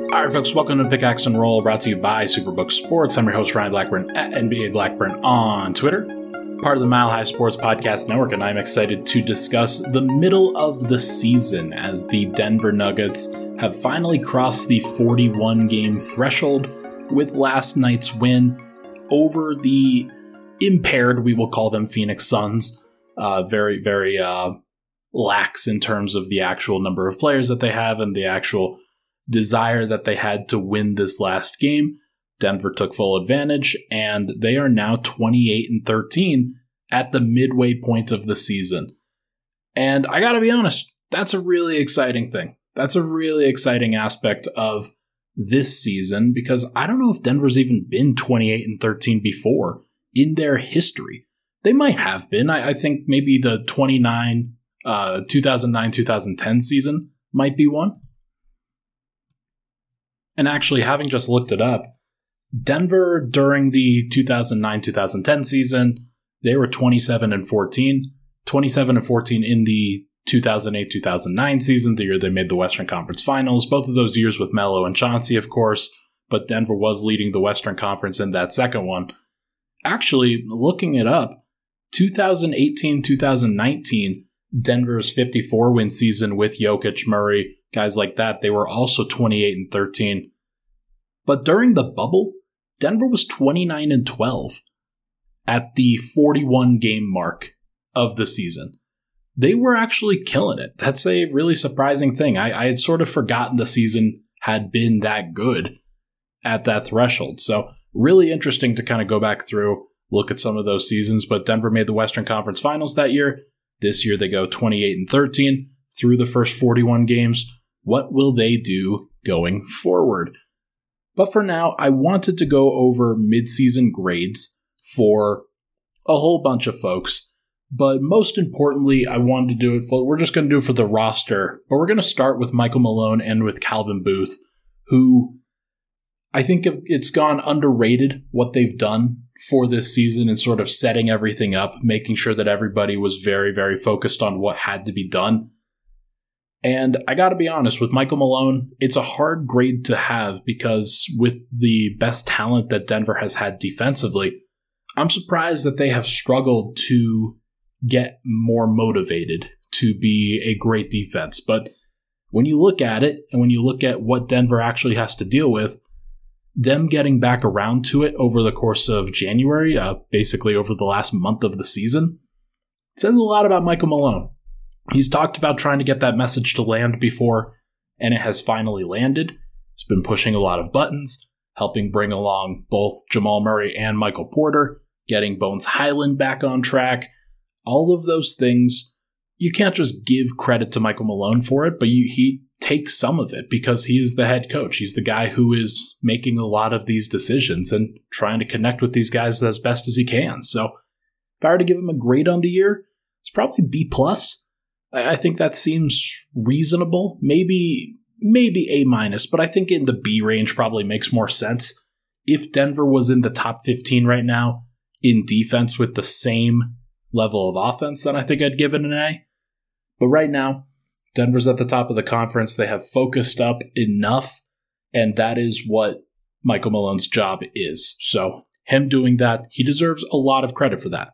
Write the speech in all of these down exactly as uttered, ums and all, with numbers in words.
All right, folks, welcome to Pickaxe and Roll, brought to you by Superbook Sports. I'm your host, Ryan Blackburn, at N B A Blackburn on Twitter, part of the Mile High Sports Podcast Network, and I'm excited to discuss the middle of the season as the Denver Nuggets have finally crossed the forty-one game threshold with last night's win over the impaired, we will call them, Phoenix Suns. Uh, very, very uh, lax in terms of the actual number of players that they have and the actual desire that they had to win this last game. Denver took full advantage, and they are now twenty-eight and thirteen at the midway point of the season. And I gotta be honest, that's a really exciting thing. That's a really exciting aspect of this season, because I don't know if Denver's even been twenty-eight and thirteen before in their history. They might have been. I, I think maybe the twenty-nine, uh, two thousand nine two thousand ten season might be one. And actually, having just looked it up, Denver during the two thousand nine two thousand ten season, they were twenty-seven and fourteen. twenty-seven and fourteen in the two thousand eight two thousand nine season, the year they made the Western Conference Finals. Both of those years with Melo and Chauncey, of course, but Denver was leading the Western Conference in that second one. Actually, looking it up, two thousand eighteen two thousand nineteen, Denver's fifty-four win season with Jokic, Murray, guys like that, they were also twenty-eight and thirteen. But during the bubble, Denver was twenty-nine and twelve at the forty-one game mark of the season. They were actually killing it. That's a really surprising thing. I, I had sort of forgotten the season had been that good at that threshold. So really interesting to kind of go back through, look at some of those seasons. But Denver made the Western Conference Finals that year. This year they go twenty-eight and thirteen through the first forty-one games. What will they do going forward? But for now, I wanted to go over midseason grades for a whole bunch of folks. But most importantly, I wanted to do it for, we're just going to do it for the roster. But we're going to start with Michael Malone and with Calvin Booth, who I think it's gone underrated what they've done for this season and sort of setting everything up, making sure that everybody was very, very focused on what had to be done. And I got to be honest, with Michael Malone, it's a hard grade to have because with the best talent that Denver has had defensively, I'm surprised that they have struggled to get more motivated to be a great defense. But when you look at it and when you look at what Denver actually has to deal with, them getting back around to it over the course of January, uh, basically over the last month of the season, it says a lot about Michael Malone. He's talked about trying to get that message to land before, and it has finally landed. He's been pushing a lot of buttons, helping bring along both Jamal Murray and Michael Porter, getting Bones Highland back on track. All of those things, you can't just give credit to Michael Malone for it, but you, he takes some of it because he is the head coach. He's the guy who is making a lot of these decisions and trying to connect with these guys as best as he can. So if I were to give him a grade on the year, it's probably B plus. I think that seems reasonable. Maybe maybe A minus, but I think in the B range probably makes more sense. If Denver was in the top fifteen right now in defense with the same level of offense, then I think I'd give it an A. But right now, Denver's at the top of the conference. They have focused up enough, and that is what Michael Malone's job is. So him doing that, he deserves a lot of credit for that.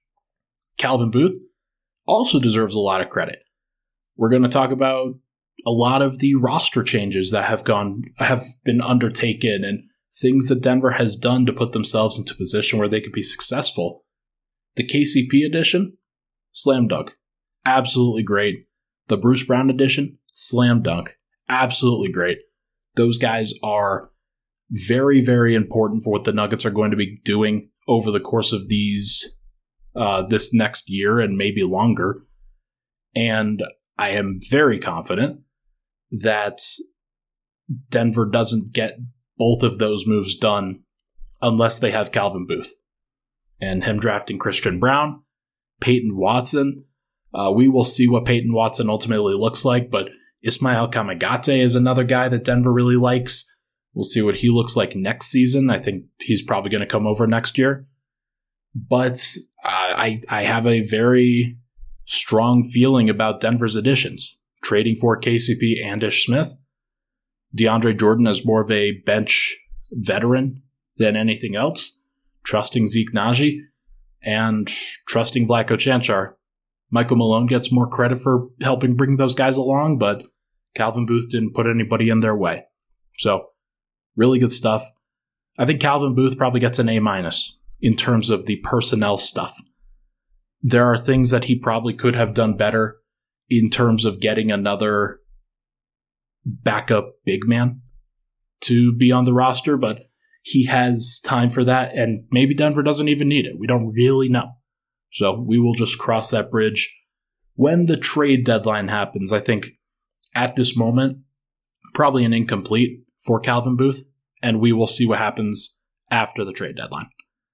Calvin Booth also deserves a lot of credit. We're going to talk about a lot of the roster changes that have gone have been undertaken and things that Denver has done to put themselves into a position where they could be successful. The K C P edition, slam dunk. Absolutely great. The Bruce Brown edition, slam dunk. Absolutely great. Those guys are very, very important for what the Nuggets are going to be doing over the course of these Uh, this next year and maybe longer. And I am very confident that Denver doesn't get both of those moves done unless they have Calvin Booth. And him drafting Christian Brown, Peyton Watson. Uh, we will see what Peyton Watson ultimately looks like, but Ismael Kamagate is another guy that Denver really likes. We'll see what he looks like next season. I think he's probably going to come over next year. But I I have a very strong feeling about Denver's additions. Trading for K C P and Ish Smith. DeAndre Jordan as more of a bench veteran than anything else, trusting Zeke Nnaji, and trusting Vlatko Cancar. Michael Malone gets more credit for helping bring those guys along, but Calvin Booth didn't put anybody in their way. So, really good stuff. I think Calvin Booth probably gets an A minus in terms of the personnel stuff. There are things that he probably could have done better in terms of getting another backup big man to be on the roster, but he has time for that, and maybe Denver doesn't even need it. We don't really know. So we will just cross that bridge when the trade deadline happens. I think at this moment, probably an incomplete for Calvin Booth, and we will see what happens after the trade deadline.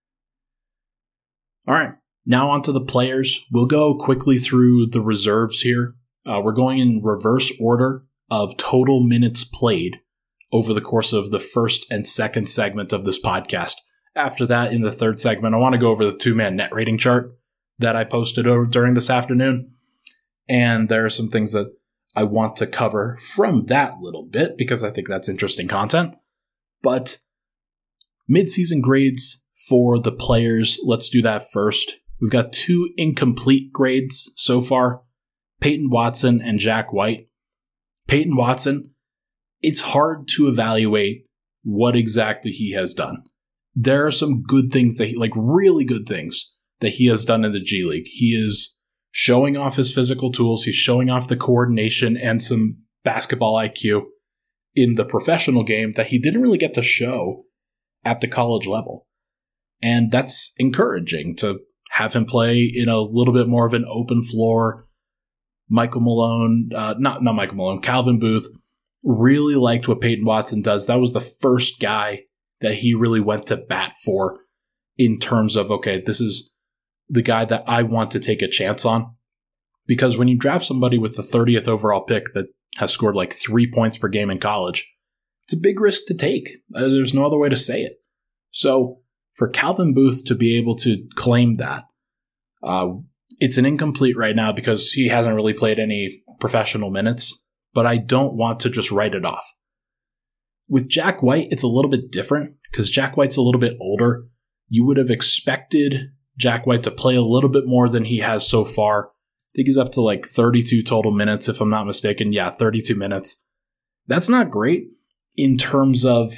All right, now on to the players. We'll go quickly through the reserves here. Uh, we're going in reverse order of total minutes played over the course of the first and second segment of this podcast. After that, in the third segment, I want to go over the two-man net rating chart that I posted over during this afternoon. And there are some things that I want to cover from that little bit because I think that's interesting content. But mid-season grades for the players, let's do that first. We've got two incomplete grades so far, Peyton Watson and Jack White. Peyton Watson, it's hard to evaluate what exactly he has done. There are some good things that he, like really good things that he has done in the G League. He is showing off his physical tools. He's showing off the coordination and some basketball I Q in the professional game that he didn't really get to show at the college level. And that's encouraging to have him play in a little bit more of an open floor. Michael Malone, uh, not, not Michael Malone, Calvin Booth really liked what Peyton Watson does. That was the first guy that he really went to bat for in terms of, okay, this is the guy that I want to take a chance on. Because when you draft somebody with the thirtieth overall pick that has scored like three points per game in college, it's a big risk to take. There's no other way to say it. So for Calvin Booth to be able to claim that, uh, it's an incomplete right now because he hasn't really played any professional minutes, but I don't want to just write it off. With Jack White, it's a little bit different because Jack White's a little bit older. You would have expected Jack White to play a little bit more than he has so far. I think he's up to like thirty-two total minutes, if I'm not mistaken. Yeah, thirty-two minutes. That's not great in terms of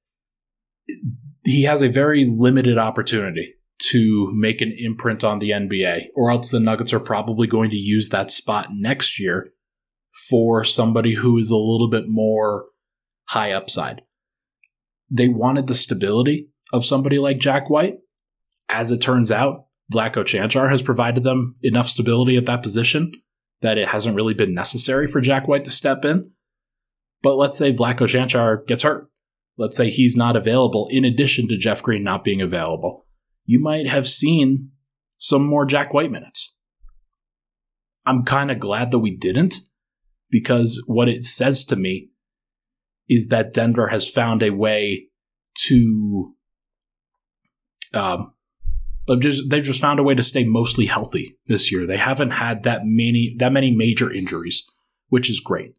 he has a very limited opportunity to make an imprint on the N B A, or else the Nuggets are probably going to use that spot next year for somebody who is a little bit more high upside. They wanted the stability of somebody like Jack White. As it turns out, Vlatko Cancar has provided them enough stability at that position that it hasn't really been necessary for Jack White to step in. But let's say Vlatko Cancar gets hurt. Let's say he's not available in addition to Jeff Green not being available. You might have seen some more Jack White minutes. I'm kind of glad that we didn't, because what it says to me is that Denver has found a way to um, they've just they've just found a way to stay mostly healthy this year. They haven't had that many that many major injuries, which is great.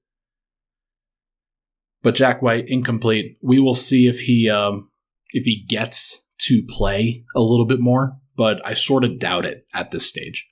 But Jack White, incomplete. We will see if he um, if he gets to play a little bit more, but I sort of doubt it at this stage.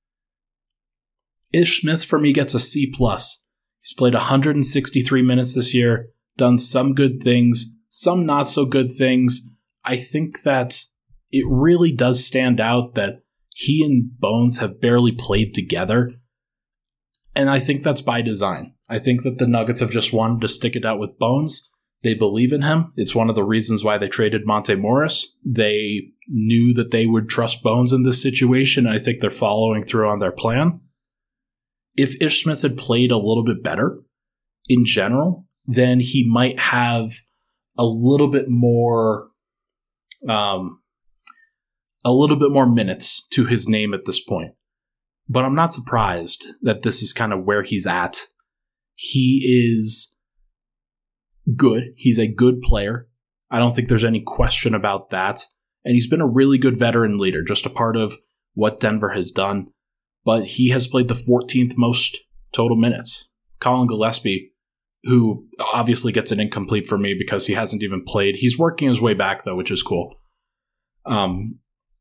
Ish Smith for me gets a C plus. He's played one hundred sixty-three minutes this year, done some good things, some not so good things. I think that it really does stand out that he and Bones have barely played together, and I think that's by design. I think that the Nuggets have just wanted to stick it out with Bones. They believe in him. It's one of the reasons why they traded Monte Morris. They knew that they would trust Bones in this situation. I think they're following through on their plan. If Ish Smith had played a little bit better in general, then he might have a little bit more, um, a little bit more minutes to his name at this point. But I'm not surprised that this is kind of where he's at. He is good. He's a good player. I don't think there's any question about that. And he's been a really good veteran leader, just a part of what Denver has done. But he has played the fourteenth most total minutes. Colin Gillespie, who obviously gets an incomplete for me because he hasn't even played. He's working his way back, though, which is cool. Um,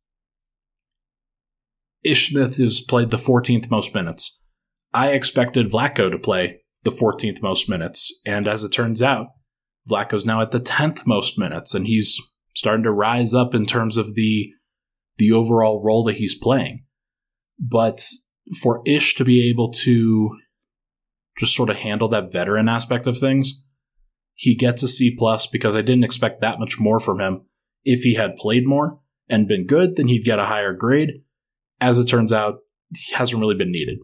Ish Smith has played the fourteenth most minutes. I expected Vlatko to play the fourteenth most minutes, and as it turns out, Vlatko's now at the tenth most minutes, and he's starting to rise up in terms of the the overall role that he's playing. But for Ish to be able to just sort of handle that veteran aspect of things, he gets a C plus because I didn't expect that much more from him. If he had played more and been good, then he'd get a higher grade. As it turns out, he hasn't really been needed.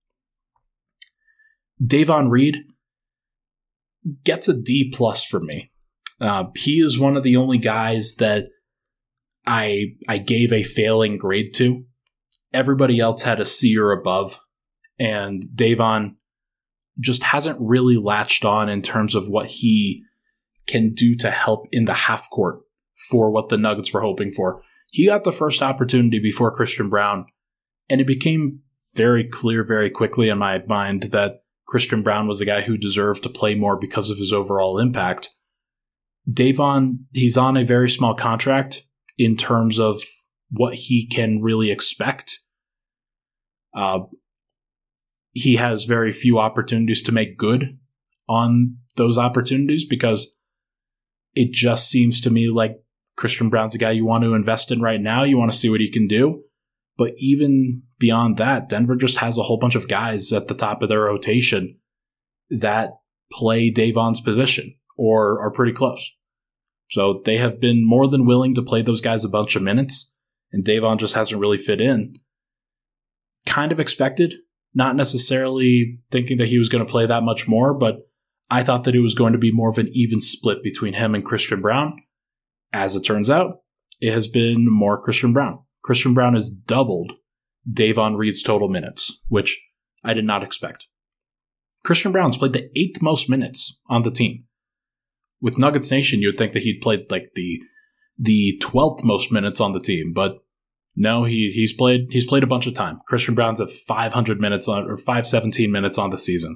Davon Reed gets a D plus for me. Uh, he is one of the only guys that I I gave a failing grade to. Everybody else had a C or above, and Davon just hasn't really latched on in terms of what he can do to help in the half court for what the Nuggets were hoping for. He got the first opportunity before Christian Braun, and it became very clear very quickly in my mind that Christian Braun was a guy who deserved to play more because of his overall impact. Davon, he's on a very small contract in terms of what he can really expect. Uh, he has very few opportunities to make good on those opportunities because it just seems to me like Christian Braun's a guy you want to invest in right now. You want to see what he can do. But even beyond that, Denver just has a whole bunch of guys at the top of their rotation that play Davon's position or are pretty close. So they have been more than willing to play those guys a bunch of minutes, and Davon just hasn't really fit in. Kind of expected, not necessarily thinking that he was going to play that much more, but I thought that it was going to be more of an even split between him and Christian Braun. As it turns out, it has been more Christian Braun. Christian Braun has doubled Davon Reed's total minutes, which I did not expect. Christian Braun's played the eighth most minutes on the team. With Nuggets Nation, you would think that he'd played like the the twelfth most minutes on the team, but no, he he's played he's played a bunch of time. Christian Braun's at five hundred minutes on or five seventeen minutes on the season.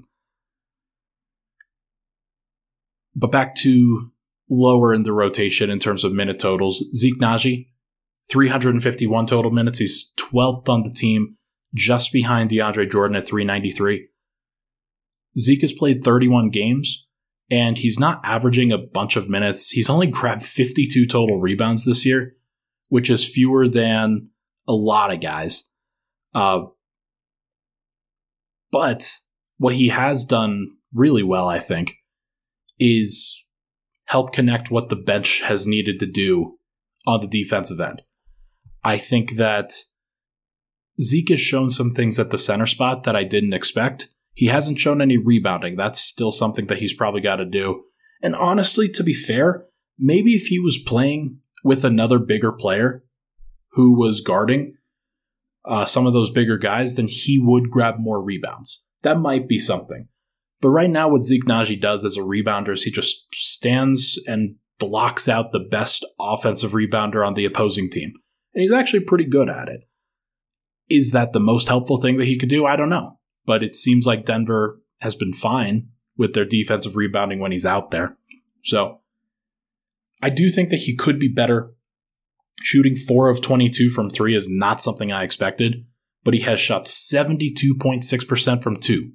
But back to lower in the rotation in terms of minute totals, Zeke Naji, three hundred fifty-one total minutes. He's twelfth on the team, just behind DeAndre Jordan at three ninety-three. Zeke has played thirty-one games, and he's not averaging a bunch of minutes. He's only grabbed fifty-two total rebounds this year, which is fewer than a lot of guys. Uh, but what he has done really well, I think, is help connect what the bench has needed to do on the defensive end. I think that Zeke has shown some things at the center spot that I didn't expect. He hasn't shown any rebounding. That's still something that he's probably got to do. And honestly, to be fair, maybe if he was playing with another bigger player who was guarding uh, some of those bigger guys, then he would grab more rebounds. That might be something. But right now, what Zeke Naji does as a rebounder is he just stands and blocks out the best offensive rebounder on the opposing team. And he's actually pretty good at it. Is that the most helpful thing that he could do? I don't know. But it seems like Denver has been fine with their defensive rebounding when he's out there. So I do think that he could be better. Shooting four of twenty-two from three is not something I expected, but he has shot seventy-two point six percent from two.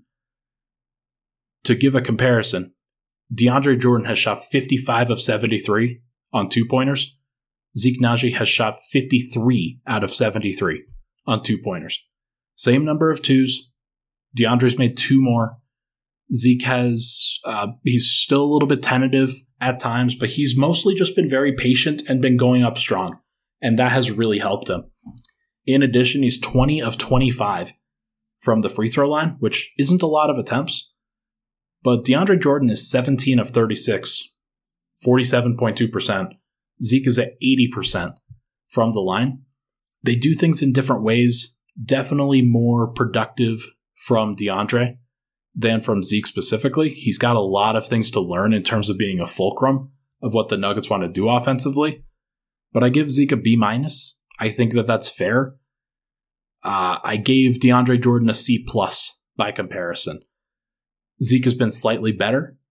To give a comparison, DeAndre Jordan has shot fifty-five of seventy-three on two-pointers. Zeke Naji has shot fifty-three out of seventy-three on two-pointers. Same number of twos. DeAndre's made two more. Zeke has, uh, he's still a little bit tentative at times, but he's mostly just been very patient and been going up strong, and that has really helped him. In addition, he's twenty of twenty-five from the free throw line, which isn't a lot of attempts, but DeAndre Jordan is seventeen of thirty-six, forty-seven point two percent. Zeke is at eighty percent from the line. They do things in different ways, definitely more productive from DeAndre than from Zeke specifically. He's got a lot of things to learn in terms of being a fulcrum of what the Nuggets want to do offensively. But I give Zeke a B minus. I think that that's fair. Uh, I gave DeAndre Jordan a C plus by comparison. Zeke has been slightly better,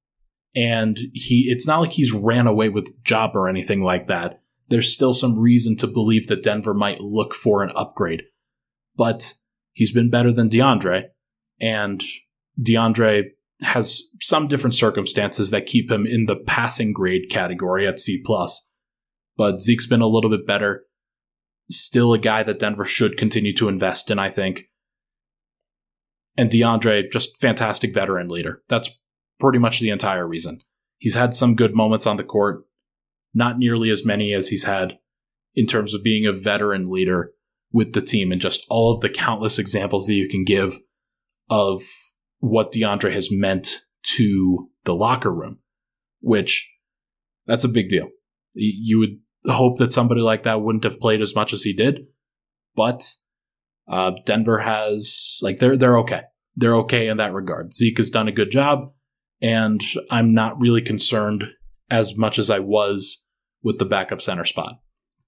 And he it's not like he's ran away with the job or anything like that. There's still some reason to believe that Denver might look for an upgrade. But he's been better than DeAndre, and DeAndre has some different circumstances that keep him in the passing grade category at C plus. But Zeke's been a little bit better. Still a guy that Denver should continue to invest in, I think. And DeAndre, just fantastic veteran leader. That's pretty much the entire reason. He's had some good moments on the court, not nearly as many as he's had in terms of being a veteran leader with the team, and just all of the countless examples that you can give of what DeAndre has meant to the locker room, which that's a big deal. You would hope that somebody like that wouldn't have played as much as he did, but uh, Denver has, like, they're they're okay. They're okay in that regard. Zeke has done a good job, and I'm not really concerned as much as I was with the backup center spot.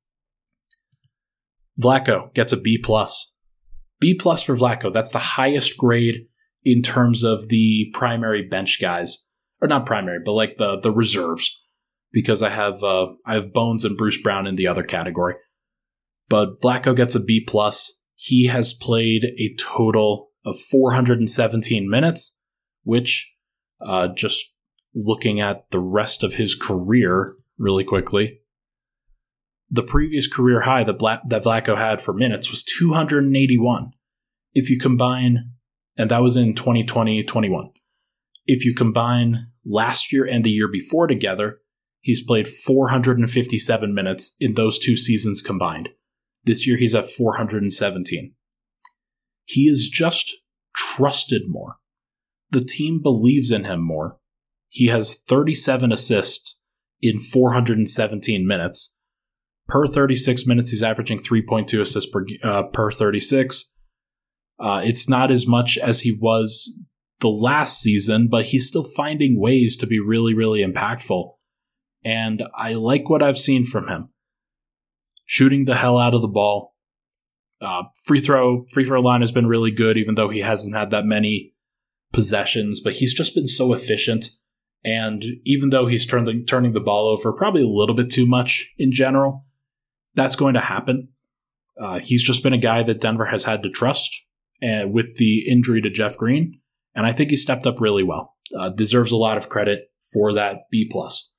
Vlatko gets a B plus. B plus for Vlatko. That's the highest grade in terms of the primary bench guys, or not primary, but like the the reserves, because I have uh, I have Bones and Bruce Brown in the other category. But Vlatko gets a B plus. He has played a total of four hundred seventeen minutes, which uh, just looking at the rest of his career really quickly, the previous career high that, Bla- that Vlatko had for minutes was two hundred eighty-one. If you combine, and that was in twenty twenty twenty-one. If you combine last year and the year before together, he's played four hundred fifty-seven minutes in those two seasons combined. This year he's at four hundred seventeen. He is just trusted more. The team believes in him more. He has thirty-seven assists in four hundred seventeen minutes. Per thirty-six minutes, he's averaging three point two assists per, uh, per thirty-six. Uh, it's not as much as he was the last season, but he's still finding ways to be really, really impactful. And I like what I've seen from him. Shooting the hell out of the ball. Uh, free throw, free throw line has been really good, even though he hasn't had that many possessions, but he's just been so efficient. And even though he's turned the, turning the ball over probably a little bit too much in general, that's going to happen. Uh, he's just been a guy that Denver has had to trust, and with the injury to Jeff Green, and I think he stepped up really well. Uh, deserves a lot of credit for that B plus.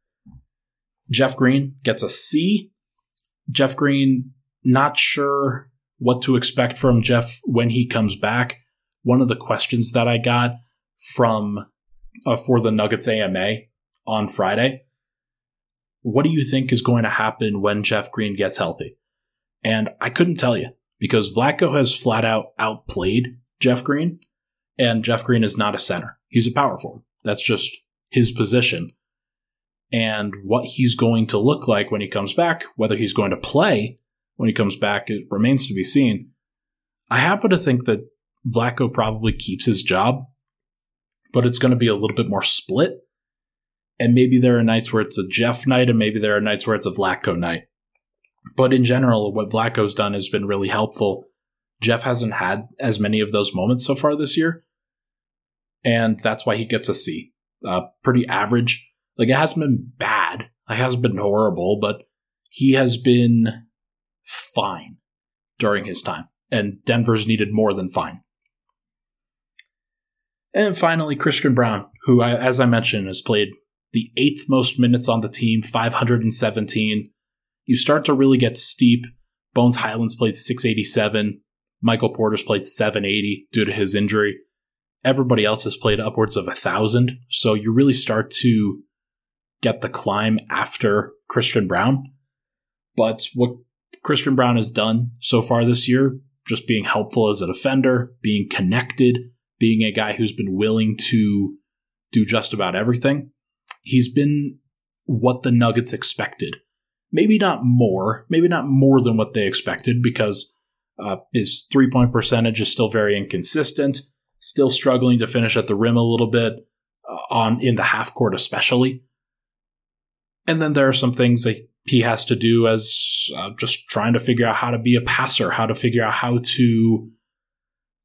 Jeff Green gets a C. Jeff Green, not sure what to expect from Jeff when he comes back. One of the questions that I got from uh, for the Nuggets A M A on Friday, what do you think is going to happen when Jeff Green gets healthy? And I couldn't tell you, because Vlatko has flat out outplayed Jeff Green, and Jeff Green is not a center. He's a power forward. That's just his position. And what he's going to look like when he comes back, whether he's going to play when he comes back, it remains to be seen. I happen to think that Vlatko probably keeps his job, but it's going to be a little bit more split. And maybe there are nights where it's a Jeff night, and maybe there are nights where it's a Vlatko night. But in general, what Vlatko's done has been really helpful. Jeff hasn't had as many of those moments so far this year, and that's why he gets a C. Uh, pretty average. Like, it hasn't been bad. It hasn't been horrible, but he has been fine during his time. And Denver's needed more than fine. And finally, Christian Braun, who, as I mentioned, has played the eighth most minutes on the team, five hundred seventeen. You start to really get steep. Bones Hyland's played six eighty-seven. Michael Porter's played seven eighty due to his injury. Everybody else has played upwards of one thousand. So you really start to get the climb after Christian Braun. But what Christian Braun has done so far this year, just being helpful as a defender, being connected, being a guy who's been willing to do just about everything, he's been what the Nuggets expected. Maybe not more, maybe not more than what they expected, because uh, his three-point percentage is still very inconsistent, still struggling to finish at the rim a little bit, uh, on in the half court especially. And then there are some things that he has to do as uh, just trying to figure out how to be a passer, how to figure out how to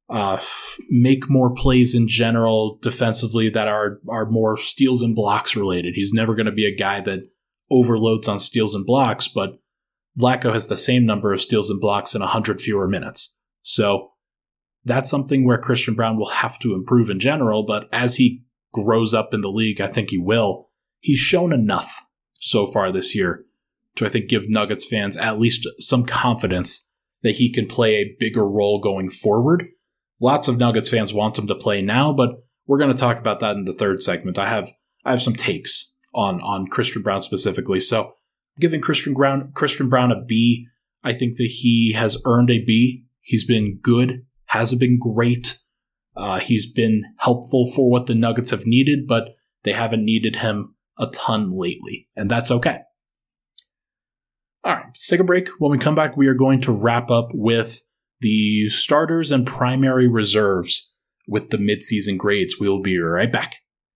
uh, make more plays in general defensively that are, are more steals and blocks related. He's never going to be a guy that overloads on steals and blocks, but Vlatko has the same number of steals and blocks in one hundred fewer minutes. So that's something where Christian Braun will have to improve in general, but as he grows up in the league, I think he will. He's shown enough so far this year to, I think, give Nuggets fans at least some confidence that he can play a bigger role going forward. Lots of Nuggets fans want him to play now, but we're going to talk about that in the third segment. I have I have some takes on, on Christian Braun specifically. So giving Christian Braun, Christian Braun a B, I think that he has earned a B. He's been good, hasn't been great. Uh, he's been helpful for what the Nuggets have needed, but they haven't needed him a ton lately, and that's okay. All right, let's take a break. When we come back, we are going to wrap up with the starters and primary reserves with the midseason grades. We will be right back.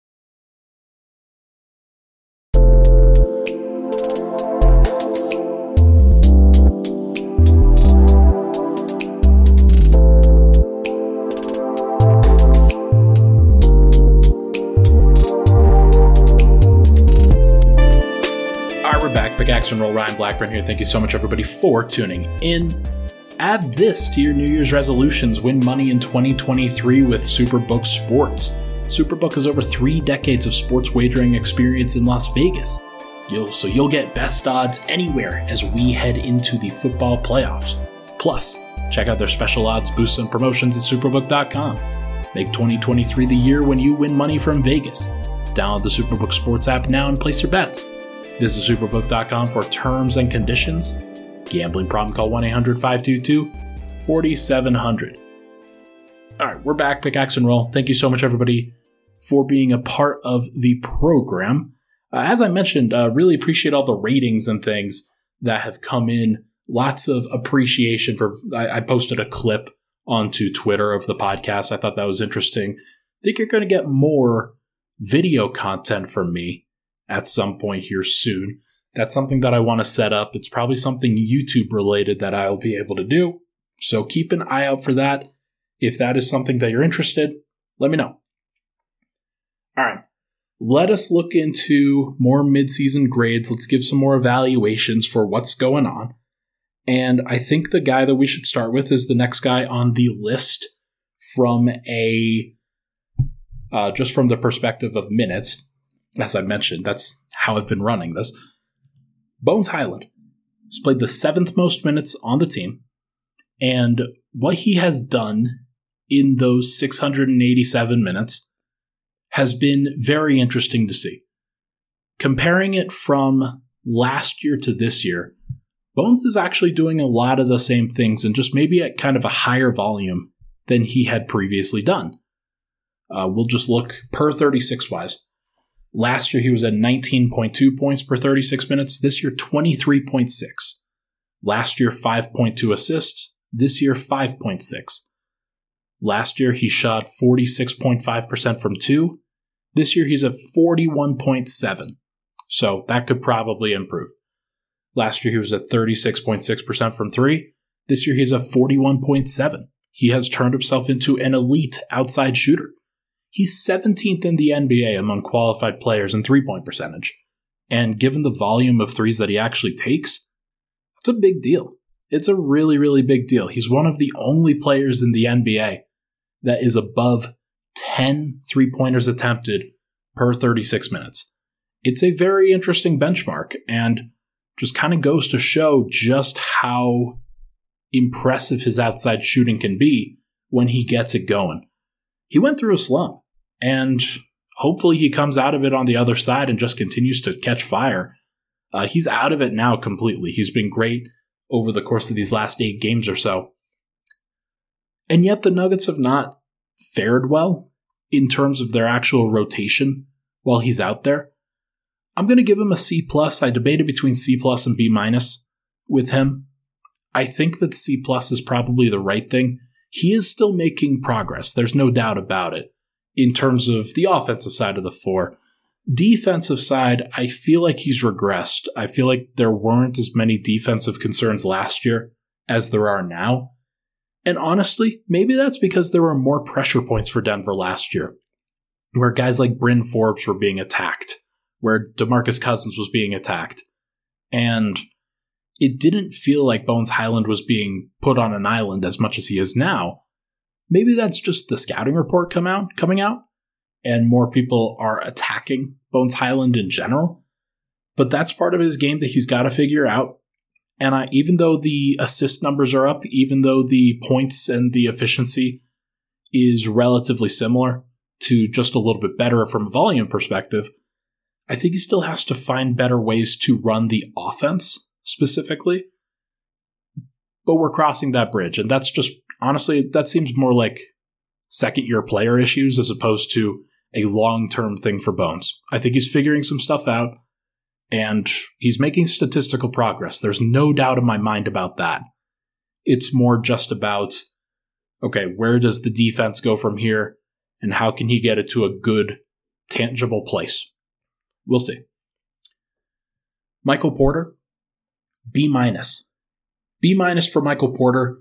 Pickaxe and Roll, Ryan Blackburn here. Thank you so much, everybody, for tuning in. Add this to your New Year's resolutions. Win money in twenty twenty-three with Superbook Sports. Superbook has over three decades of sports wagering experience in Las Vegas. You'll, so you'll get best odds anywhere as we head into the football playoffs. Plus, check out their special odds, boosts, and promotions at superbook dot com. Make twenty twenty-three the year when you win money from Vegas. Download the Superbook Sports app now and place your bets. Visit superbook dot com for terms and conditions. Gambling problem, call one eight hundred five two two four seven zero zero. All right, we're back. Pickaxe and Roll. Thank you so much, everybody, for being a part of the program. Uh, as I mentioned, uh, really appreciate all the ratings and things that have come in. Lots of appreciation for. I, I posted a clip onto Twitter of the podcast. I thought that was interesting. I think you're going to get more video content from me at some point here soon. That's something that I want to set up. It's probably something YouTube related that I'll be able to do. So keep an eye out for that. If that is something that you're interested, let me know. All right. Let us look into more midseason grades. Let's give some more evaluations for what's going on. And I think the guy that we should start with is the next guy on the list from a, uh, just from the perspective of minutes. As I mentioned, that's how I've been running this. Bones Hyland has played the seventh most minutes on the team, and what he has done in those six hundred eighty-seven minutes has been very interesting to see. Comparing it from last year to this year, Bones is actually doing a lot of the same things and just maybe at kind of a higher volume than he had previously done. Uh, we'll just look per thirty-six wise. Last year, he was at nineteen point two points per thirty-six minutes. This year, twenty-three point six. Last year, five point two assists. This year, five point six. Last year, he shot forty-six point five percent from two. This year, he's at forty-one point seven. So that could probably improve. Last year, he was at thirty-six point six percent from three. This year, he's at forty-one point seven. He has turned himself into an elite outside shooter. He's seventeenth in the N B A among qualified players in three-point percentage. And given the volume of threes that he actually takes, that's a big deal. It's a really, really big deal. He's one of the only players in the N B A that is above ten three-pointers attempted per thirty-six minutes. It's a very interesting benchmark and just kind of goes to show just how impressive his outside shooting can be when he gets it going. He went through a slump, and hopefully he comes out of it on the other side and just continues to catch fire. Uh, he's out of it now completely. He's been great over the course of these last eight games or so. And yet the Nuggets have not fared well in terms of their actual rotation while he's out there. I'm going to give him a C plus. I debated between C plus and B minus with him. I think that C plus is probably the right thing. He is still making progress. There's no doubt about it in terms of the offensive side of the floor. Defensive side, I feel like he's regressed. I feel like there weren't as many defensive concerns last year as there are now. And honestly, maybe that's because there were more pressure points for Denver last year, where guys like Bryn Forbes were being attacked, where DeMarcus Cousins was being attacked. And it didn't feel like Bones Hyland was being put on an island as much as he is now. Maybe that's just the scouting report come out, coming out, and more people are attacking Bones Hyland in general. But that's part of his game that he's got to figure out. And I, even though the assist numbers are up, even though the points and the efficiency is relatively similar to just a little bit better from a volume perspective, I think he still has to find better ways to run the offense specifically. But we're crossing that bridge. And that's just, honestly, that seems more like second-year player issues as opposed to a long-term thing for Bones. I think he's figuring some stuff out. And he's making statistical progress. There's no doubt in my mind about that. It's more just about, okay, where does the defense go from here? And how can he get it to a good, tangible place? We'll see. Michael Porter, B minus. B minus for Michael Porter.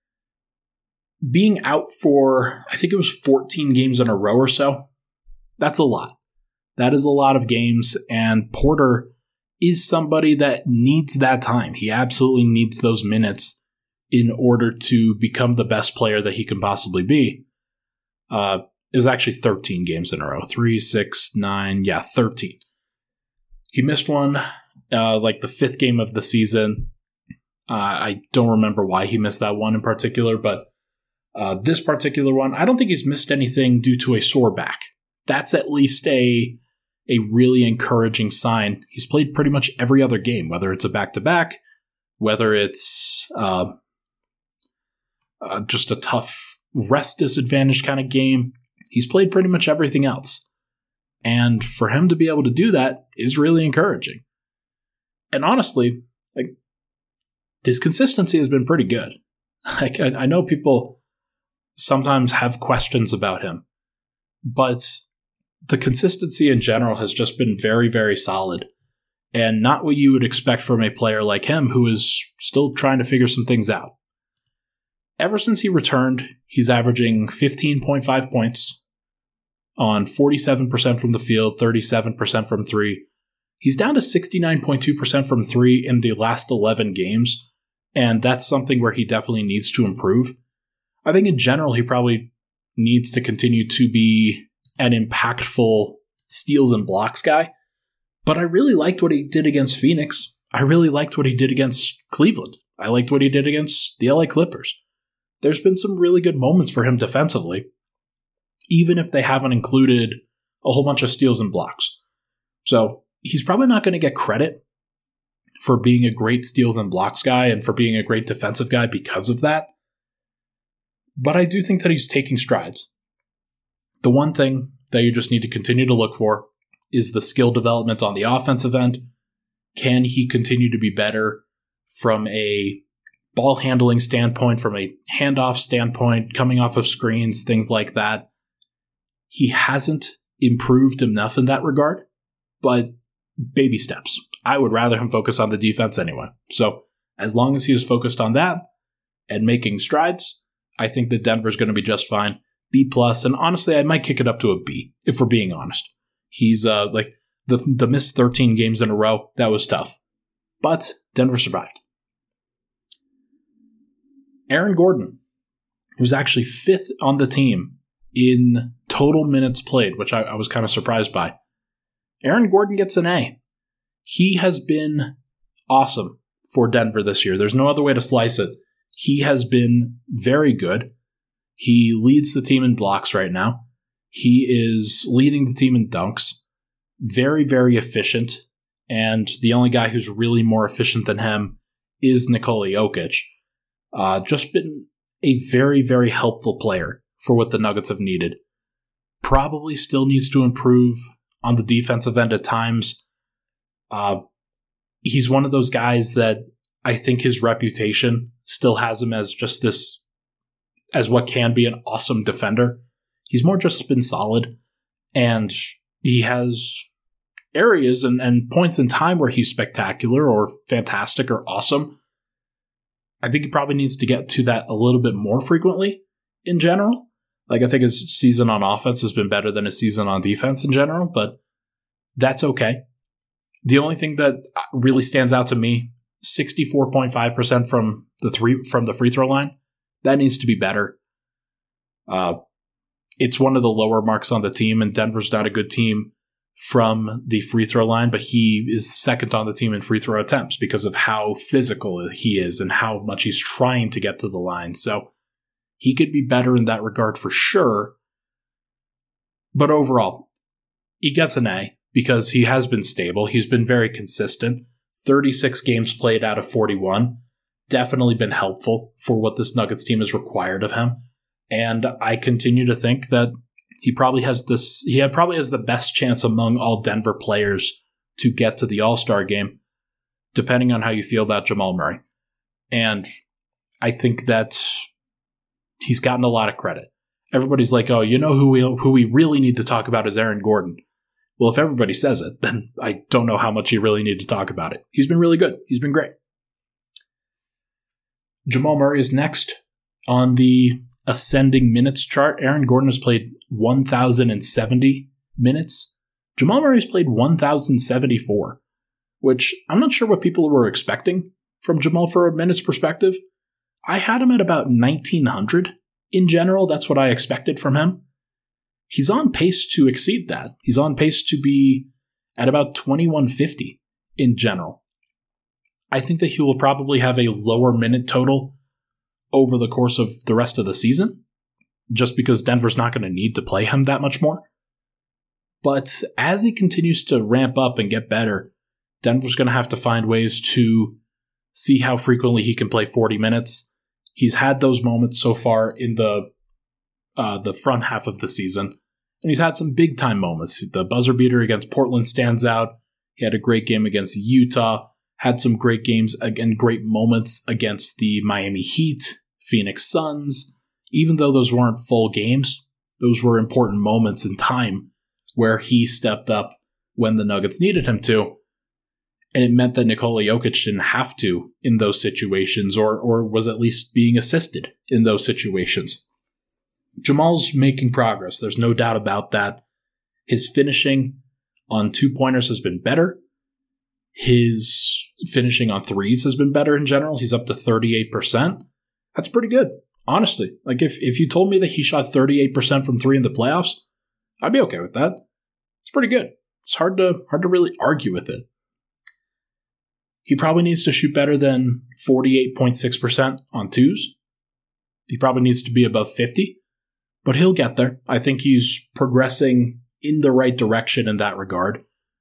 Being out for, I think it was fourteen games in a row or so, that's a lot. That is a lot of games, and Porter is somebody that needs that time. He absolutely needs those minutes in order to become the best player that he can possibly be. Uh, it was actually thirteen games in a row. Three, six, nine, yeah, thirteen. He missed one, uh, like the fifth game of the season. Uh, I don't remember why he missed that one in particular, but uh, this particular one, I don't think he's missed anything due to a sore back. That's at least a a really encouraging sign. He's played pretty much every other game, whether it's a back-to-back, whether it's uh, uh, just a tough rest disadvantage kind of game. He's played pretty much everything else. And for him to be able to do that is really encouraging. And honestly, like, his consistency has been pretty good. Like, I, I know people sometimes have questions about him, but the consistency in general has just been very, very solid, and not what you would expect from a player like him who is still trying to figure some things out. Ever since he returned, he's averaging fifteen point five points on forty-seven percent from the field, thirty-seven percent from three. He's down to sixty-nine point two percent from three in the last eleven games, and that's something where he definitely needs to improve. I think in general, he probably needs to continue to be an impactful steals and blocks guy. But I really liked what he did against Phoenix. I really liked what he did against Cleveland. I liked what he did against the L A Clippers. There's been some really good moments for him defensively, even if they haven't included a whole bunch of steals and blocks. So he's probably not going to get credit for being a great steals and blocks guy and for being a great defensive guy because of that. But I do think that he's taking strides. The one thing that you just need to continue to look for is the skill development on the offensive end. Can he continue to be better from a ball handling standpoint, from a handoff standpoint, coming off of screens, things like that? He hasn't improved enough in that regard, but baby steps. I would rather him focus on the defense anyway. So as long as he is focused on that and making strides, I think that Denver's going to be just fine. B plus, and honestly, I might kick it up to a B, if we're being honest. He's, uh, like, the, the missed thirteen games in a row, that was tough. But Denver survived. Aaron Gordon, who's actually fifth on the team in total minutes played, which I, I was kind of surprised by. Aaron Gordon gets an A. He has been awesome for Denver this year. There's no other way to slice it. He has been very good. He leads the team in blocks right now. He is leading the team in dunks. Very, very efficient. And the only guy who's really more efficient than him is Nikola Jokic. Uh, just been a very, very helpful player for what the Nuggets have needed. Probably still needs to improve on the defensive end at times. Uh, he's one of those guys that I think his reputation still has him as just this, as what can be an awesome defender. He's more just been solid, and he has areas and, and points in time where he's spectacular or fantastic or awesome. I think he probably needs to get to that a little bit more frequently in general. Like, I think his season on offense has been better than his season on defense in general, but that's okay. The only thing that really stands out to me, sixty-four point five percent from the three from the free throw line, that needs to be better. Uh, it's one of the lower marks on the team, and Denver's not a good team from the free throw line, but he is second on the team in free throw attempts because of how physical he is and how much he's trying to get to the line. So he could be better in that regard for sure. But overall, he gets an A because he has been stable. He's been very consistent. thirty-six games played out of forty-one. Definitely been helpful for what this Nuggets team has required of him. And I continue to think that he probably has this, he probably has the best chance among all Denver players to get to the All-Star game, depending on how you feel about Jamal Murray. And I think that he's gotten a lot of credit. Everybody's like, oh, you know who we, who we really need to talk about is Aaron Gordon. Well, if everybody says it, then I don't know how much you really need to talk about it. He's been really good. He's been great. Jamal Murray is next on the ascending minutes chart. Aaron Gordon has played one thousand seventy minutes. Jamal Murray has played one thousand seventy-four, which I'm not sure what people were expecting from Jamal for a minutes perspective. I had him at about nineteen hundred in general. That's what I expected from him. He's on pace to exceed that. He's on pace to be at about twenty-one fifty in general. I think that he will probably have a lower minute total over the course of the rest of the season, just because Denver's not going to need to play him that much more. But as he continues to ramp up and get better, Denver's going to have to find ways to see how frequently he can play forty minutes. He's had those moments so far in the uh, the front half of the season, and he's had some big-time moments. The buzzer beater against Portland stands out. He had a great game against Utah, had some great games, again, great moments against the Miami Heat, Phoenix Suns. Even though those weren't full games, those were important moments in time where he stepped up when the Nuggets needed him to. And it meant that Nikola Jokic didn't have to in those situations, or or was at least being assisted in those situations. Jamal's making progress. There's no doubt about that. His finishing on two-pointers has been better. His finishing on threes has been better in general. He's up to thirty-eight percent. That's pretty good, honestly. Like, if, if you told me that he shot thirty-eight percent from three in the playoffs, I'd be okay with that. It's pretty good. It's hard to hard to really argue with it. He probably needs to shoot better than forty-eight point six percent on twos. He probably needs to be above fifty, but he'll get there. I think he's progressing in the right direction in that regard.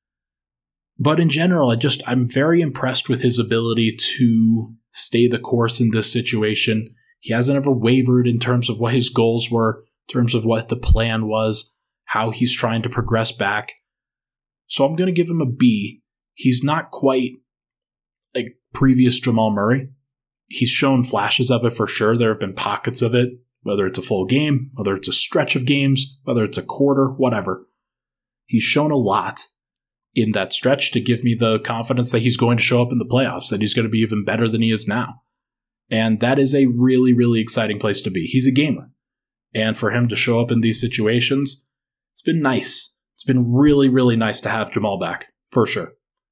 But in general, I just, I'm very impressed with his ability to stay the course in this situation. He hasn't ever wavered in terms of what his goals were, in terms of what the plan was, how he's trying to progress back. So I'm going to give him a B. He's not quite like previous Jamal Murray. He's shown flashes of it for sure. There have been pockets of it, whether it's a full game, whether it's a stretch of games, whether it's a quarter, whatever. He's shown a lot in that stretch to give me the confidence that he's going to show up in the playoffs, that he's going to be even better than he is now. And that is a really, really exciting place to be. He's a gamer. And for him to show up in these situations, it's been nice. It's been really, really nice to have Jamal back, for sure.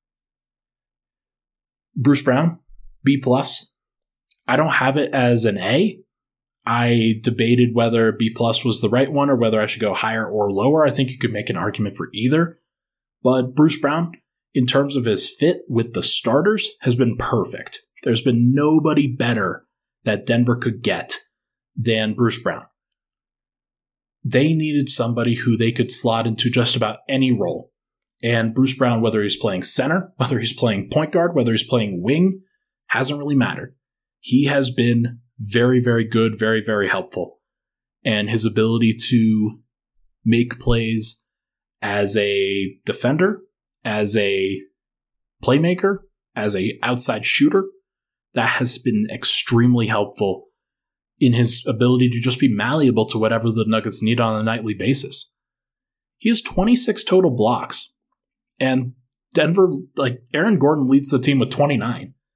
Bruce Brown, B plus. I don't have it as an A. I debated whether B plus was the right one or whether I should go higher or lower. I think you could make an argument for either. But Bruce Brown, in terms of his fit with the starters, has been perfect. There's been nobody better that Denver could get than Bruce Brown. They needed somebody who they could slot into just about any role. And Bruce Brown, whether he's playing center, whether he's playing point guard, whether he's playing wing, hasn't really mattered. He has been very, very good, very, very helpful. And his ability to make plays as a defender, as a playmaker, as a outside shooter, that has been extremely helpful in his ability to just be malleable to whatever the Nuggets need on a nightly basis. He has twenty-six total blocks, and Denver, like Aaron Gordon leads the team with twenty-nine.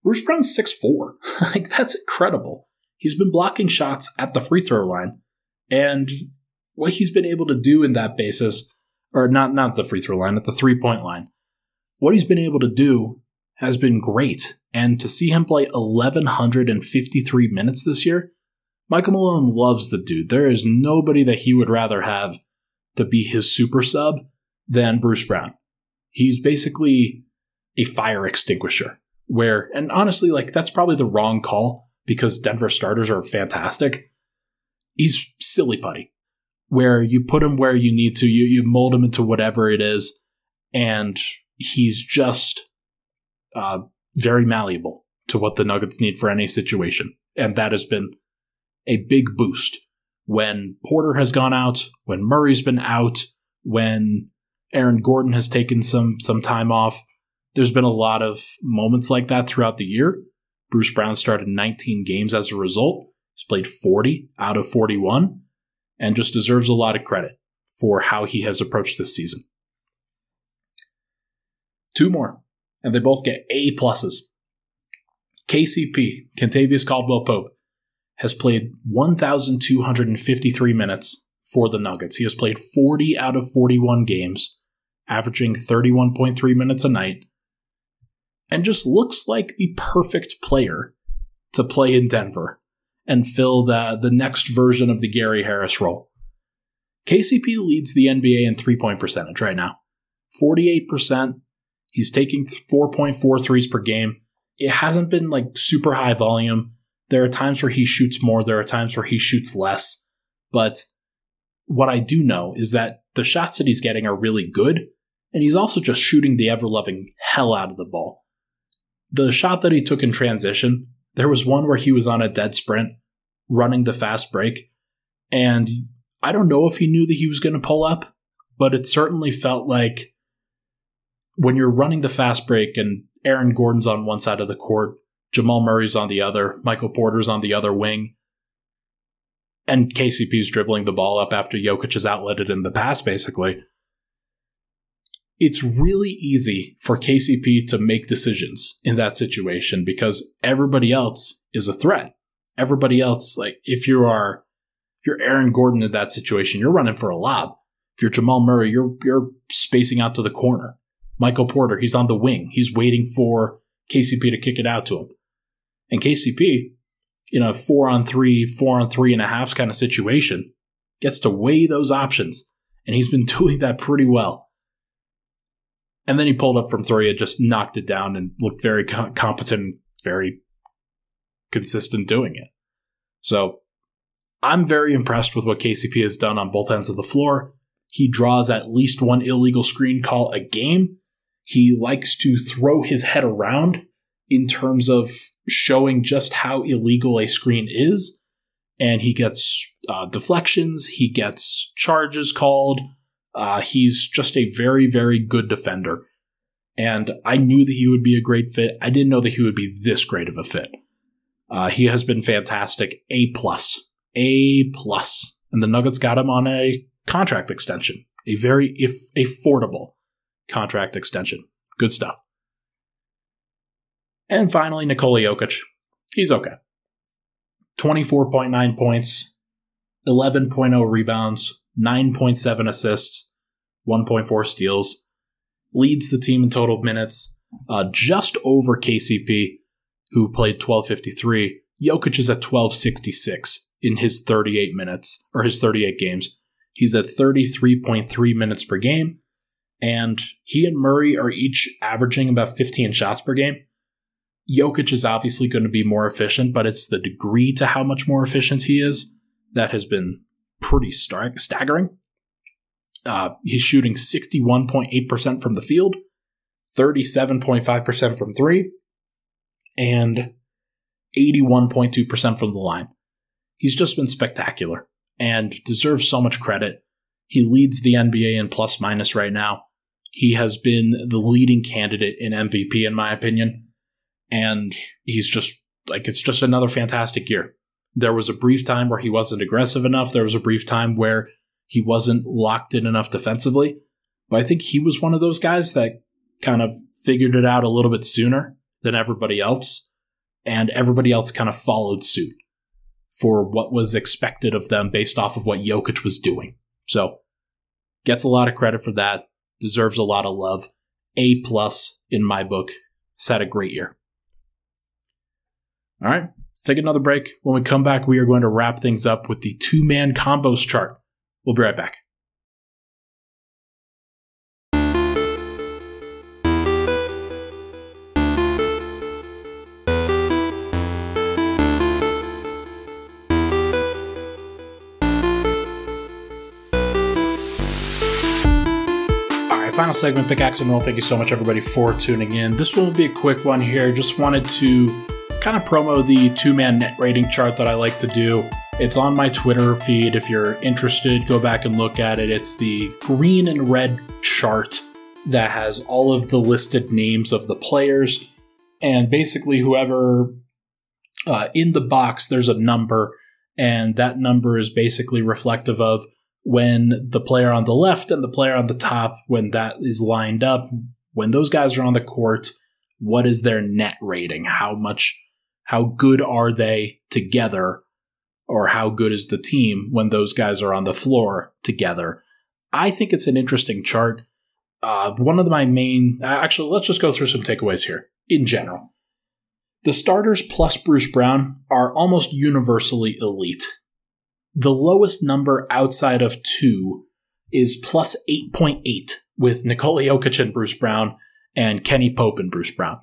Bruce Brown's six foot four. Like, that's incredible. He's been blocking shots at the free throw line. And what he's been able to do in that basis, or not, not the free throw line, at the three-point line, what he's been able to do has been great. And to see him play eleven fifty-three minutes this year, Michael Malone loves the dude. There is nobody that he would rather have to be his super sub than Bruce Brown. He's basically a fire extinguisher. Where, and honestly, like, that's probably the wrong call because Denver starters are fantastic. He's silly putty, where you put him where you need to, you, you mold him into whatever it is, and he's just uh, very malleable to what the Nuggets need for any situation. And that has been a big boost. When Porter has gone out, when Murray's been out, when Aaron Gordon has taken some some time off, there's been a lot of moments like that throughout the year. Bruce Brown started nineteen games as a result. He's played forty out of forty-one and just deserves a lot of credit for how he has approached this season. Two more, and they both get A pluses. K C P, Kentavious Caldwell-Pope, has played one thousand two hundred fifty-three minutes for the Nuggets. He has played forty out of forty-one games, averaging thirty-one point three minutes a night, and just looks like the perfect player to play in Denver and fill the, the next version of the Gary Harris role. K C P leads the N B A in three-point percentage right now. forty-eight percent. He's taking four point four threes per game. It hasn't been like super high volume. There are times where he shoots more. There are times where he shoots less. But what I do know is that the shots that he's getting are really good, and he's also just shooting the ever-loving hell out of the ball. The shot that he took in transition, there was one where he was on a dead sprint, running the fast break, and I don't know if he knew that he was going to pull up, but it certainly felt like when you're running the fast break and Aaron Gordon's on one side of the court, Jamal Murray's on the other, Michael Porter's on the other wing, and K C P's dribbling the ball up after Jokic has outletted in the pass, basically. It's really easy for K C P to make decisions in that situation because everybody else is a threat. Everybody else, like, if you are, if you're Aaron Gordon in that situation, you're running for a lob. If you're Jamal Murray, you're you're spacing out to the corner. Michael Porter, he's on the wing. He's waiting for K C P to kick it out to him. And K C P, in a four on three, four on three and a half kind of situation, gets to weigh those options. And he's been doing that pretty well. And then he pulled up from three and just knocked it down and looked very co- competent, very consistent doing it. So I'm very impressed with what K C P has done on both ends of the floor. He draws at least one illegal screen call a game. He likes to throw his head around in terms of showing just how illegal a screen is. And he gets uh, deflections. He gets charges called. Uh, he's just a very, very good defender. And I knew that he would be a great fit. I didn't know that he would be this great of a fit. Uh, he has been fantastic. A plus. A plus. And the Nuggets got him on a contract extension. A very if affordable contract extension. Good stuff. And finally, Nikola Jokic. He's okay. twenty-four point nine points, eleven point oh rebounds, nine point seven assists, one point four steals. Leads the team in total minutes, uh, just over K C P, who played twelve fifty-three. Jokic is at twelve sixty-six in his thirty-eight minutes, or his thirty-eight games. He's at thirty-three point three minutes per game, and he and Murray are each averaging about fifteen shots per game. Jokic is obviously going to be more efficient, but it's the degree to how much more efficient he is that has been pretty star- staggering. Uh, he's shooting sixty-one point eight percent from the field, thirty-seven point five percent from three, and eighty-one point two percent from the line. He's just been spectacular and deserves so much credit. He leads the N B A in plus minus right now. He has been the leading candidate in M V P, in my opinion. And he's just, like, it's just another fantastic year. There was a brief time where he wasn't aggressive enough. There was a brief time where he wasn't locked in enough defensively. But I think he was one of those guys that kind of figured it out a little bit sooner than everybody else. and everybody else kind of followed suit for what was expected of them based off of what Jokic was doing. So, gets a lot of credit for that, deserves a lot of love. A plus in my book. He's had a great year. All right, let's take another break. When we come back, we are going to wrap things up with the two-man combos chart. We'll be right back. Final segment, Pickaxe and Roll. Thank you so much, everybody, for tuning in. This one will be a quick one here. Just wanted to kind of promo the two-man net rating chart that I like to do. It's on my Twitter feed. If you're interested, go back and look at it. It's the green and red chart that has all of the listed names of the players. And basically, whoever uh, in the box, there's a number, and that number is basically reflective of when the player on the left and the player on the top, when that is lined up, when those guys are on the court, what is their net rating? How much, how good are they together? Or how good is the team when those guys are on the floor together? I think it's an interesting chart. Uh, one of my main, actually, let's just go through some takeaways here in general. The starters plus Bruce Brown are almost universally elite. The lowest number outside of two is plus eight point eight with Nikola Jokic and Bruce Brown and Kenny Pope and Bruce Brown.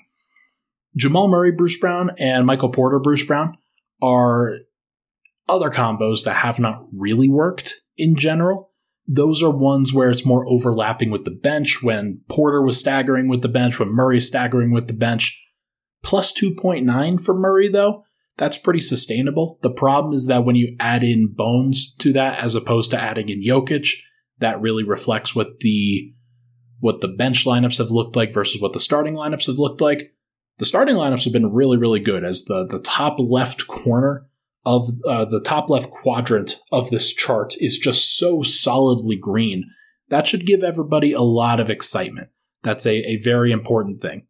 Jamal Murray, Bruce Brown, and Michael Porter, Bruce Brown are other combos that have not really worked in general. Those are ones where it's more overlapping with the bench, when Porter was staggering with the bench, when Murray is staggering with the bench. Plus two point nine for Murray, though. That's pretty sustainable. The problem is that when you add in Bones to that, as opposed to adding in Jokic, that really reflects what the what the bench lineups have looked like versus what the starting lineups have looked like. The starting lineups have been really, really good, as the, the top left corner of uh, the top left quadrant of this chart is just so solidly green. That should give everybody a lot of excitement. That's a, a very important thing.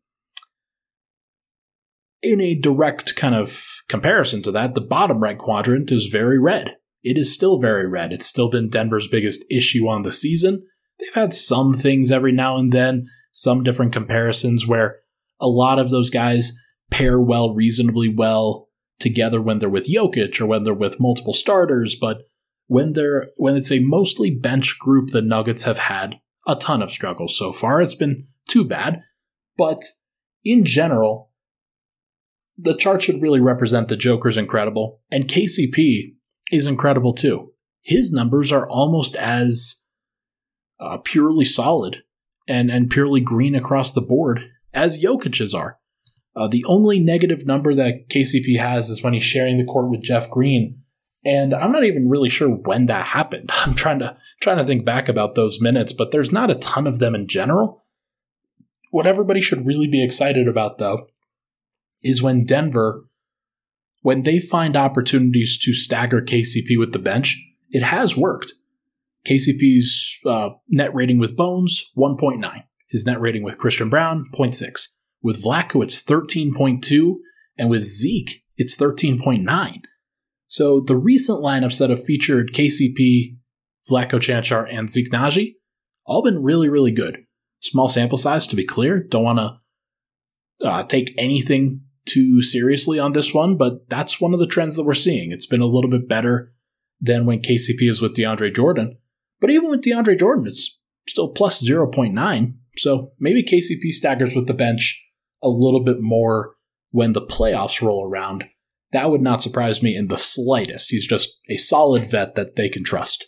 In a direct kind of comparison to that, the bottom right quadrant is very red. It is still very red. It's still been Denver's biggest issue on the season. They've had some things every now and then, some different comparisons where a lot of those guys pair well, reasonably well together when they're with Jokic or when they're with multiple starters. But when they're when it's a mostly bench group, the Nuggets have had a ton of struggles so far. It's been too bad. But in general, the chart should really represent the Joker's incredible, and K C P is incredible too. His numbers are almost as uh, purely solid and, and purely green across the board as Jokic's are. Uh, the only negative number that K C P has is when he's sharing the court with Jeff Green, and I'm not even really sure when that happened. I'm trying to trying to think back about those minutes, but there's not a ton of them in general. What everybody should really be excited about, though, is when Denver, when they find opportunities to stagger K C P with the bench, it has worked. K C P's uh, net rating with Bones, one point nine. His net rating with Christian Brown, zero point six. With Vlatko, it's thirteen point two. And with Zeke, it's thirteen point nine. So the recent lineups that have featured K C P, Vlatko Cancar, and Zeke Naji, all been really, really good. Small sample size, to be clear. Don't want to uh, take anything too seriously on this one, but that's one of the trends that we're seeing. It's been a little bit better than when K C P is with DeAndre Jordan. But even with DeAndre Jordan, it's still plus zero point nine. So maybe K C P staggers with the bench a little bit more when the playoffs roll around. That would not surprise me in the slightest. He's just a solid vet that they can trust.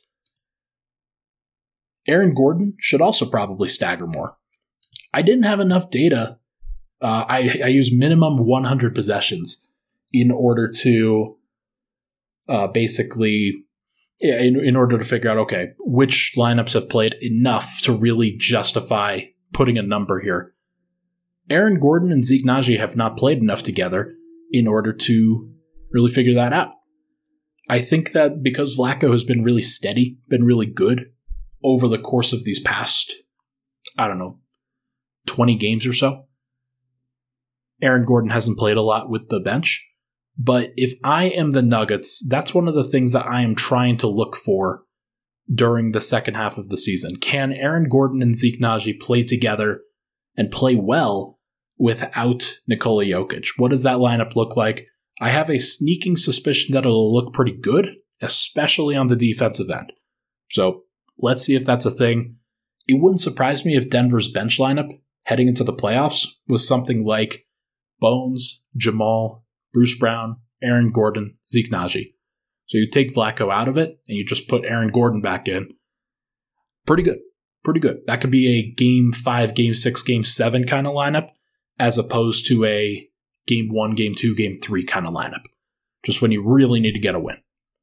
Aaron Gordon should also probably stagger more. I didn't have enough data. Uh, I, I use minimum one hundred possessions in order to uh, basically, in, in order to figure out, okay, which lineups have played enough to really justify putting a number here. Aaron Gordon and Zeke Naji have not played enough together in order to really figure that out. I think that because Vlatko has been really steady, been really good over the course of these past, I don't know, twenty games or so, Aaron Gordon hasn't played a lot with the bench. But if I am the Nuggets, that's one of the things that I am trying to look for during the second half of the season. Can Aaron Gordon and Zeke Nnaji play together and play well without Nikola Jokic? What does that lineup look like? I have a sneaking suspicion that it'll look pretty good, especially on the defensive end. So let's see if that's a thing. It wouldn't surprise me if Denver's bench lineup heading into the playoffs was something like Bones, Jamal, Bruce Brown, Aaron Gordon, Zeke Nnaji. So you take Vlatko out of it and you just put Aaron Gordon back in. Pretty good. Pretty good. That could be a game five, game six, game seven kind of lineup as opposed to a game one, game two, game three kind of lineup. Just when you really need to get a win.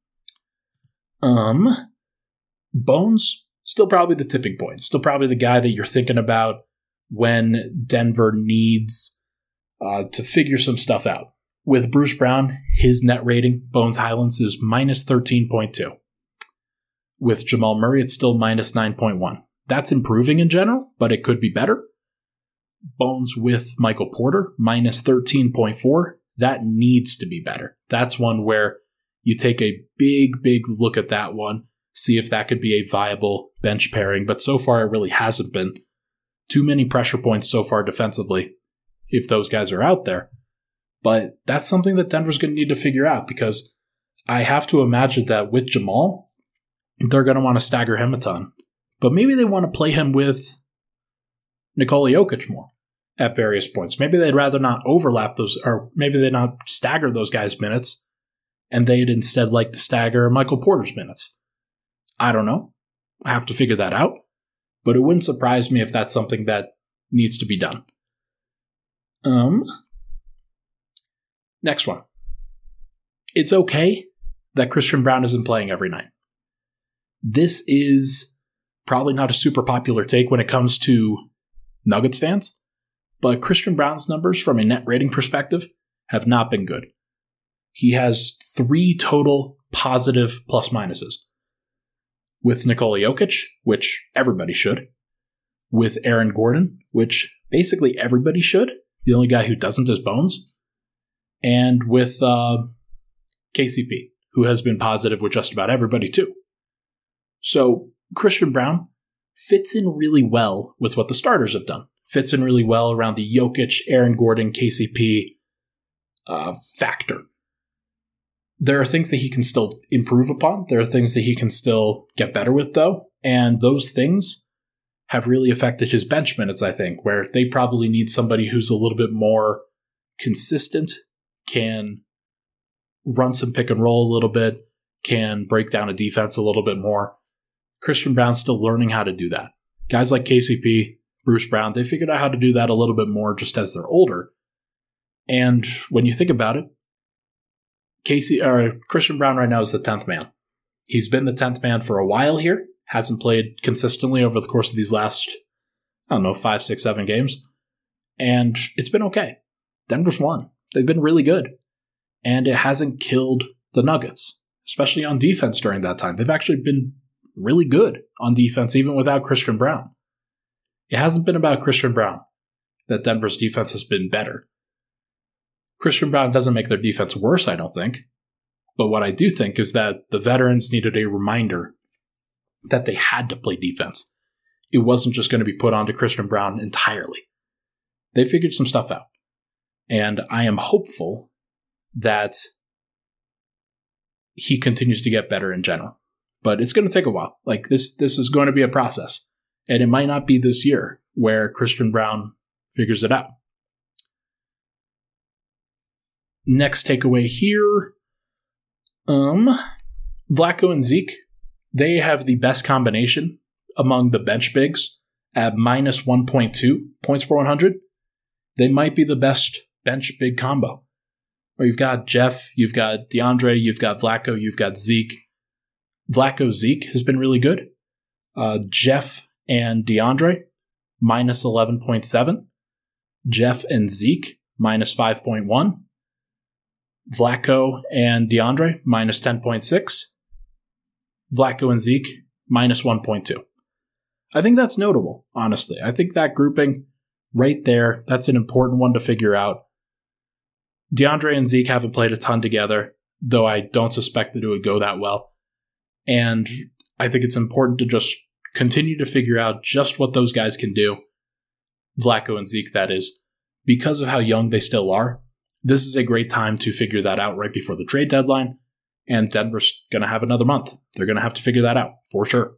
Um, Bones, still probably the tipping point. Still probably the guy that you're thinking about when Denver needs uh, to figure some stuff out. With Bruce Brown, his net rating, Bones Hylands, is minus thirteen point two. With Jamal Murray, it's still minus nine point one. That's improving in general, but it could be better. Bones with Michael Porter, minus thirteen point four. That needs to be better. That's one where you take a big, big look at that one, see if that could be a viable bench pairing, but so far it really hasn't been. Too many pressure points so far defensively, if those guys are out there. But that's something that Denver's going to need to figure out because I have to imagine that with Jamal, they're going to want to stagger him a ton. But maybe they want to play him with Nikola Jokic more at various points. Maybe they'd rather not overlap those, or maybe they'd not stagger those guys' minutes, and they'd instead like to stagger Michael Porter's minutes. I don't know. I have to figure that out. But it wouldn't surprise me if that's something that needs to be done. Um... Next one. It's okay that Christian Braun isn't playing every night. This is probably not a super popular take when it comes to Nuggets fans, but Christian Braun's numbers from a net rating perspective have not been good. He has three total positive plus minuses. With Nikola Jokic, which everybody should. With Aaron Gordon, which basically everybody should. The only guy who doesn't is Bones. And with uh, K C P, who has been positive with just about everybody too. So Christian Braun fits in really well with what the starters have done. Fits in really well around the Jokic, Aaron Gordon, K C P uh, factor. There are things that he can still improve upon. There are things that he can still get better with, though. And those things have really affected his bench minutes, I think, where they probably need somebody who's a little bit more consistent, can run some pick and roll a little bit, can break down a defense a little bit more. Christian Braun's still learning how to do that. Guys like K C P, Bruce Brown, they figured out how to do that a little bit more just as they're older. And when you think about it, Casey or Christian Braun right now is the tenth man. He's been the tenth man for a while here, hasn't played consistently over the course of these last, I don't know, five, six, seven games. And it's been okay. Denver's won. They've been really good. And it hasn't killed the Nuggets, especially on defense during that time. They've actually been really good on defense, even without Christian Braun. It hasn't been about Christian Braun that Denver's defense has been better. Christian Braun doesn't make their defense worse, I don't think. But what I do think is that the veterans needed a reminder that they had to play defense. It wasn't just going to be put onto Christian Braun entirely. They figured some stuff out. And I am hopeful that he continues to get better in general. But it's going to take a while. Like this, this is going to be a process. And it might not be this year where Christian Braun figures it out. Next takeaway here. Um, Vlatko and Zeke, they have the best combination among the bench bigs at minus one point two points per one hundred. They might be the best bench big combo. Where you've got Jeff, you've got DeAndre, you've got Vlatko, you've got Zeke. Vlatko Zeke has been really good. Uh, Jeff and DeAndre, minus eleven point seven. Jeff and Zeke, minus five point one. Vlatko and DeAndre, minus ten point six. Vlatko and Zeke, minus one point two. I think that's notable, honestly. I think that grouping right there, that's an important one to figure out. DeAndre and Zeke haven't played a ton together, though I don't suspect that it would go that well. And I think it's important to just continue to figure out just what those guys can do. Vlatko and Zeke, that is. Because of how young they still are, this is a great time to figure that out right before the trade deadline. And Denver's going to have another month. They're going to have to figure that out, for sure.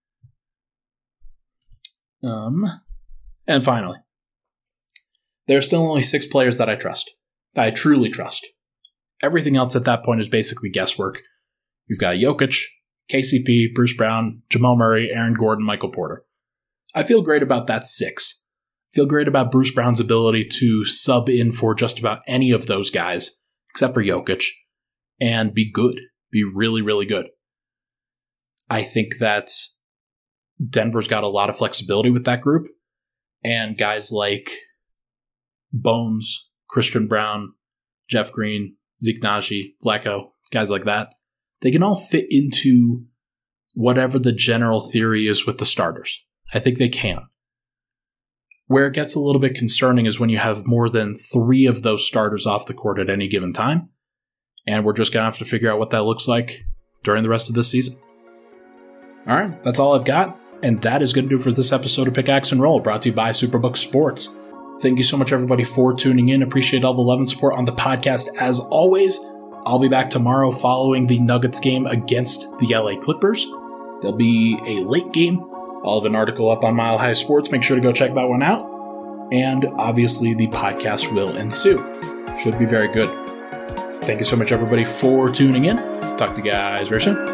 Um, and finally, there are still only six players that I trust, that I truly trust. Everything else at that point is basically guesswork. You've got Jokic, K C P, Bruce Brown, Jamal Murray, Aaron Gordon, Michael Porter. I feel great about that six. I feel great about Bruce Brown's ability to sub in for just about any of those guys, except for Jokic, and be good, be really, really good. I think that Denver's got a lot of flexibility with that group, and guys like Bones, Christian Brown, Jeff Green, Zeke Naji, Vlatko, guys like that, they can all fit into whatever the general theory is with the starters. I think they can. Where it gets a little bit concerning is when you have more than three of those starters off the court at any given time, and we're just going to have to figure out what that looks like during the rest of this season. All right, that's all I've got, and that is going to do for this episode of Pickaxe and Roll, brought to you by Superbook Sports. Thank you so much, everybody, for tuning in. Appreciate all the love and support on the podcast, as always. I'll be back tomorrow following the Nuggets game against the L A Clippers. There'll be a late game. I'll have an article up on Mile High Sports. Make sure to go check that one out. And obviously, the podcast will ensue. Should be very good. Thank you so much, everybody, for tuning in. Talk to you guys very soon.